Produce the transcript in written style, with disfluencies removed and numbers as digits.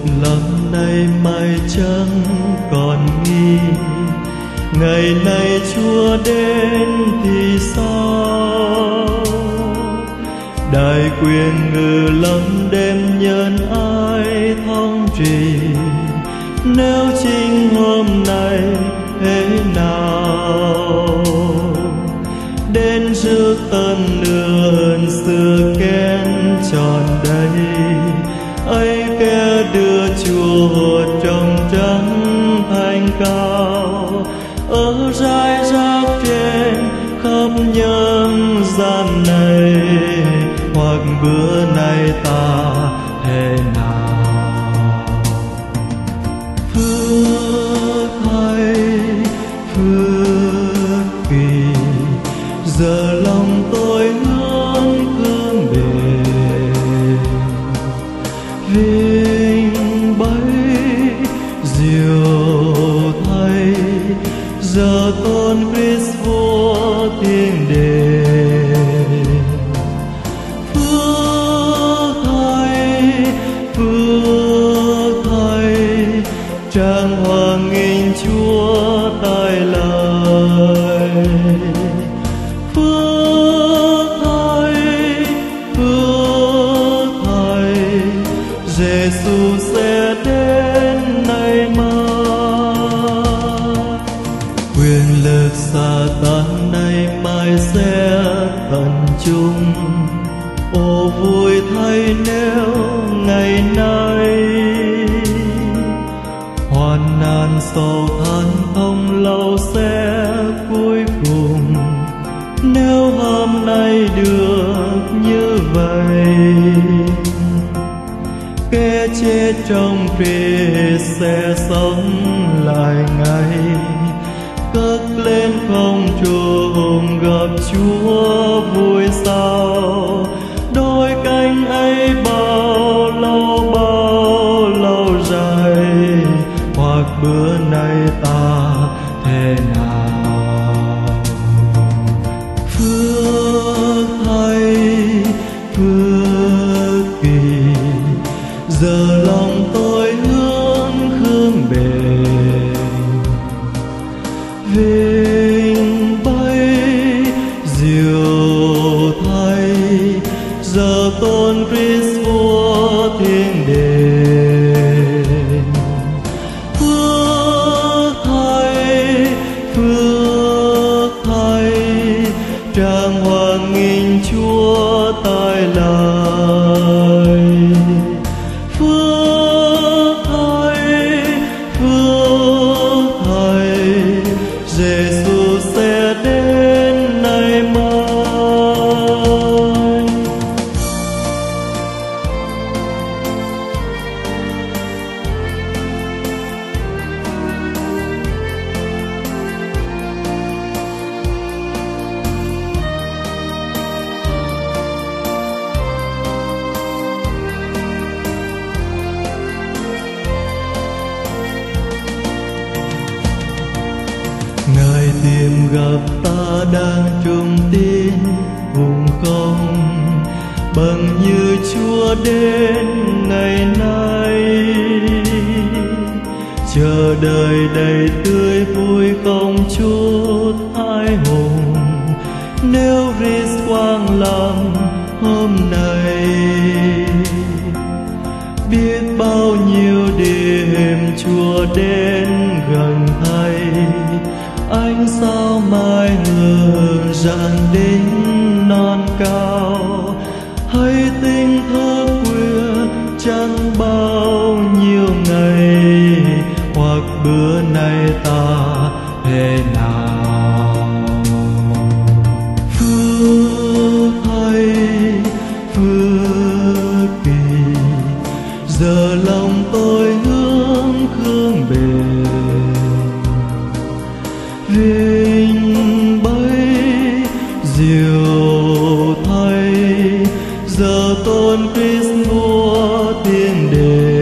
lần này mai chẳng còn nghi. Ngày này Chúa đến thì sao? Đại quyền ngự lâm đêm nhân ai thong trì. Nếu chính hôm nay thế nào đến trước tân nương xưa kén tròn đầy, ấy kẻ đưa Chúa trong trắng thanh cao ở rải rác trên khắp nhân gian này. Hoặc bữa nay ta thế nào? Phước thay phước kỳ, giờ lòng tôi hướng hương bền. Vinh bấy diệu thay, giờ tôn Christ vua thiên đền. Phước thay trang hoàng nghinh Chúa tai lời. Phước thay Giêsu sẽ đến nay mai. Quyền lực Sa-tan nay mai sẽ tận chung. Ô vui thay nếu ngày nay hoạn nạn sầu than không lâu sẽ cuối cùng. Nếu hôm nay được như vậy, kẻ chết trong Christ sẽ sống lại ngày. Cất lên không trung gặp Chúa vui sao. Đôi cánh ấy bao lâu dài. Hoặc bữa nay ta thế nào? Phước thay phước kỳ, giờ lòng tôi hướng bền. Vinh bấy diệu thay, giờ tôn Christ vua thiên đền. Phước thay trang hoàng nghinh Chúa tai lời. Phước thay Giêsu sẽ đến nay mai. Ngài tìm gặp ta đang trung tín vùng công, bằng như Chúa đến ngày nay. Chờ đợi đầy tươi vui không chút ai hùng. Nếu Christ quang lâm hôm nay, biết bao nhiêu đêm Chúa đến gần thay. Ánh sao mai hương rạng đỉnh non cao, hãy tinh thức khuya chẳng bao nhiêu ngày. Hoặc bữa nay ta thế nào? Phước thay phước kỳ, giờ lòng tôi hướng bền. Vinh bấy diệu thay, giờ tôn Christ vua thiên đền.